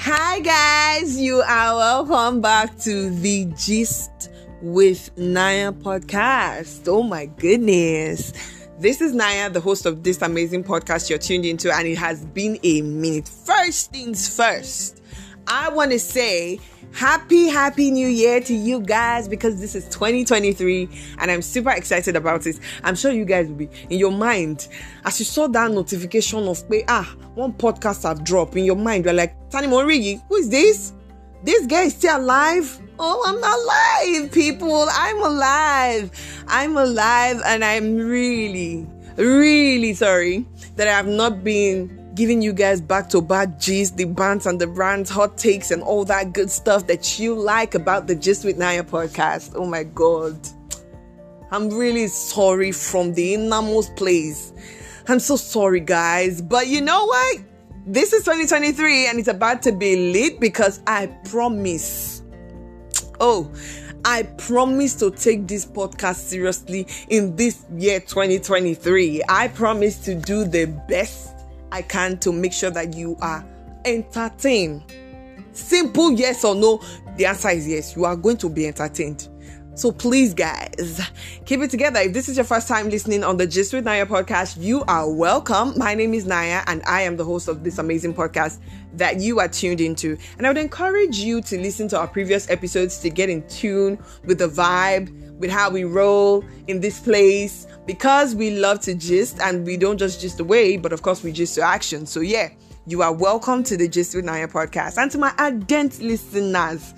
Hi guys, you are welcome back to the Gist with Naya podcast. Oh my goodness. This is Naya, the host of this amazing podcast you're tuned into, and it has been a minute. First things first, I want to say happy new year to you guys, because this is 2023 and I'm super excited about it. I'm sure you guys will be in your mind as you saw that notification of one podcast have dropped. In your mind you're like, Tani Morigi, who is this guy? Is still alive? Oh, I'm alive, people. I'm alive, and I'm really sorry that I have not been giving you guys back-to-back gist, the bants and the brands, hot takes, and all that good stuff that you like about the Gist with Naya podcast. Oh my God. I'm really sorry from the innermost place. I'm so sorry, guys. But you know what? This is 2023 and it's about to be lit, because I promise to take this podcast seriously in this year 2023. I promise to do the best I can to make sure that you are entertained. Simple yes or no. The answer is yes. You are going to be entertained. So please, guys, keep it together. If this is your first time listening on the Gist with Naya podcast, you are welcome. My name is Naya and I am the host of this amazing podcast that you are tuned into. And I would encourage you to listen to our previous episodes to get in tune with the vibe, with how we roll in this place, because we love to gist, and we don't just gist away, but of course we gist to action. So yeah, you are welcome to the Gist with Naya podcast. And to my ardent listeners,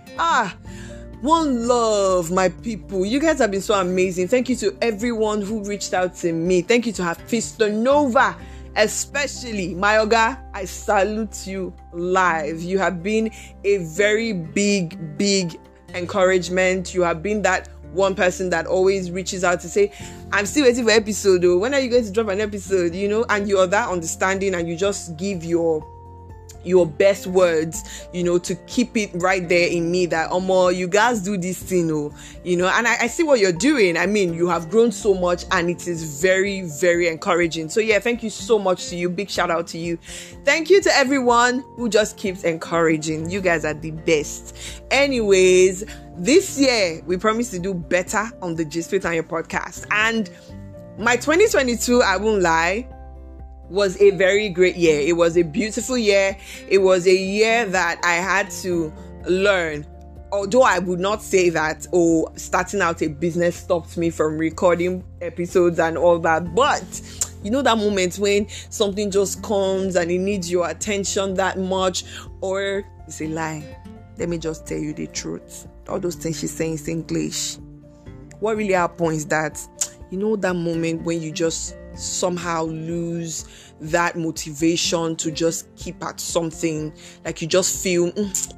one love, my people. You guys have been so amazing. Thank you to everyone who reached out to me. Thank you to Hafisto Nova, especially my Oga. I salute you live. You have been a very big encouragement. You have been that one person that always reaches out to say, I'm still waiting for episode though. When are you going to drop an episode? And you're that understanding, and you just give your best words, to keep it right there in me that, you guys do this thing, and I see what you're doing. I mean, you have grown so much and it is very, very encouraging. So yeah, thank you so much to you. Big shout out to you. Thank you to everyone who just keeps encouraging. You guys are the best. Anyways, this year we promise to do better on the Gist with Naya podcast. And my 2022, I won't lie, was a very great year. It was a beautiful year. It was a year that I had to learn. Although I would not say that, starting out a business stopped me from recording episodes and all that. But that moment when something just comes and it needs your attention that much, or it's a lie. Let me just tell you the truth. All those things she's saying is English. What really happens is that, that moment when you just somehow lose that motivation to just keep at something, like you just feel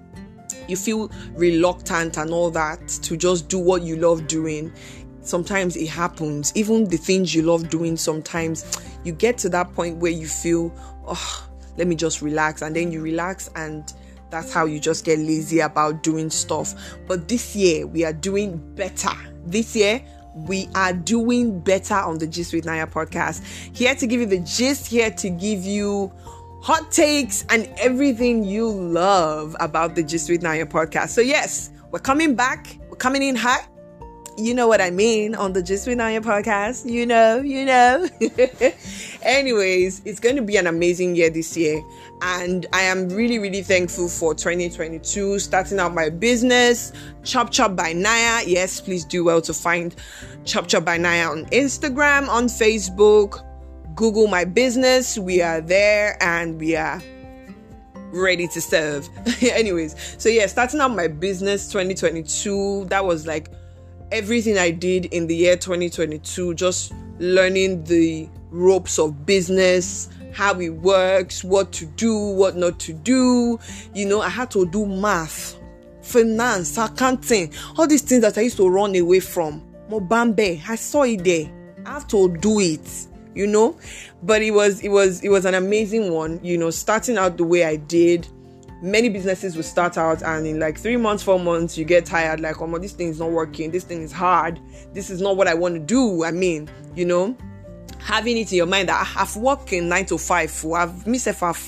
reluctant and all that to just do what you love doing. Sometimes it happens. Even the things you love doing, sometimes you get to that point where you feel, let me just relax, and then you relax, and that's how you just get lazy about doing stuff. But this year we are doing better. This year we are doing better on the Gist with Naya podcast. Here to give you the gist, here to give you hot takes and everything you love about the Gist with Naya podcast. So yes, we're coming back. We're coming in hot. You know what I mean, on the Gist with Naya podcast. You know. Anyways, it's going to be an amazing year this year. And I am really thankful for 2022, starting out my business, Chop by Naya. Yes, please do well to find Chop by Naya on Instagram, on Facebook. Google my business. We are there and we are ready to serve. Anyways, so yeah, starting out my business 2022, that was like everything I did in the year 2022, just learning the ropes of business, how it works, what to do, what not to do. I had to do math, finance, accounting, all these things that I used to run away from. Mobambe, I saw it there. I have to do it, but it was an amazing one, starting out the way I did. Many businesses will start out and in like 3 months, 4 months, you get tired, like, this thing is not working, this thing is hard, this is not what I want to do. I mean, having it in your mind that I've worked in 9 to 5, I've missed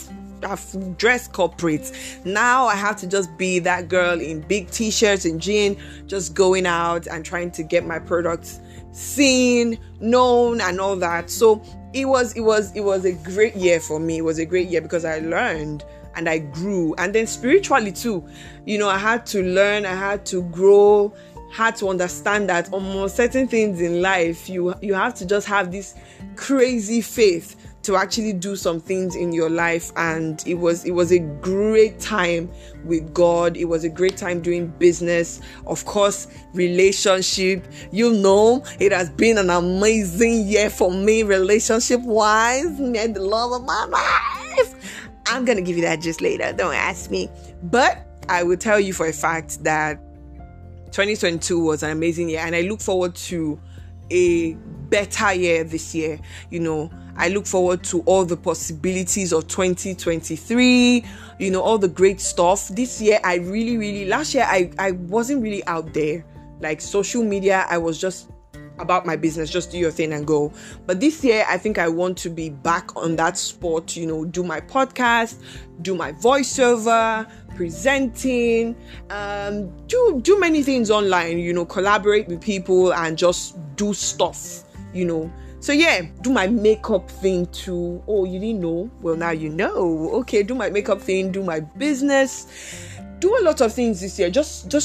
I've dressed corporate. Now I have to just be that girl in big t-shirts and jeans, just going out and trying to get my products seen, known, and all that. So it was a great year for me. It was a great year because I learned and I grew. And then spiritually too, I had to learn, I had to grow, had to understand that almost certain things in life, you have to just have this crazy faith to actually do some things in your life. And it was a great time with God. It was a great time doing business, of course, relationship. It has been an amazing year for me, relationship wise. Met the love of my life. I'm gonna give you that just later, don't ask me. But I will tell you for a fact that 2022 was an amazing year, and I look forward to a better year this year. I look forward to all the possibilities of 2023, all the great stuff. This year, last year, I wasn't really out there. Like social media, I was just about my business, just do your thing and go. But this year, I think I want to be back on that spot, do my podcast, do my voiceover, presenting, do many things online, collaborate with people and just do stuff, So yeah, do my makeup thing too. Oh, you didn't know? Well, now you know. Okay, do my makeup thing, do my business, do a lot of things this year. Just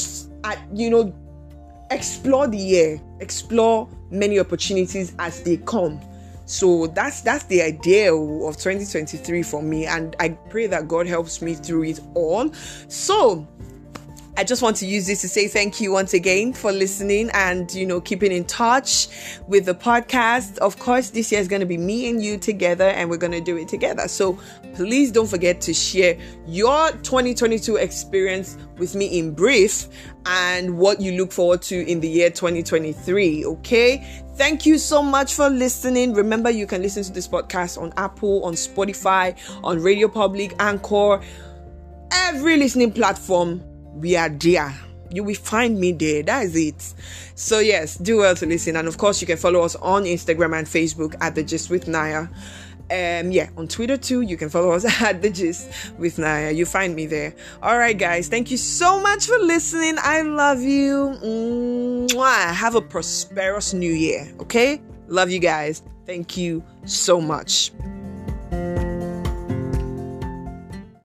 explore the year, explore many opportunities as they come. So that's the idea of 2023 for me, and I pray that God helps me through it all. So I just want to use this to say thank you once again for listening and, keeping in touch with the podcast. Of course, this year is going to be me and you together, and we're going to do it together. So please don't forget to share your 2022 experience with me in brief and what you look forward to in the year 2023. Okay. Thank you so much for listening. Remember, you can listen to this podcast on Apple, on Spotify, on Radio Public, Anchor, every listening platform. We are there. You will find me there. That is it. So yes, do well to listen. And of course, you can follow us on Instagram and Facebook at The Gist with Naya. On Twitter too, you can follow us at The Gist with Naya. You find me there. All right, guys. Thank you so much for listening. I love you. Mwah. Have a prosperous new year. Okay? Love you guys. Thank you so much.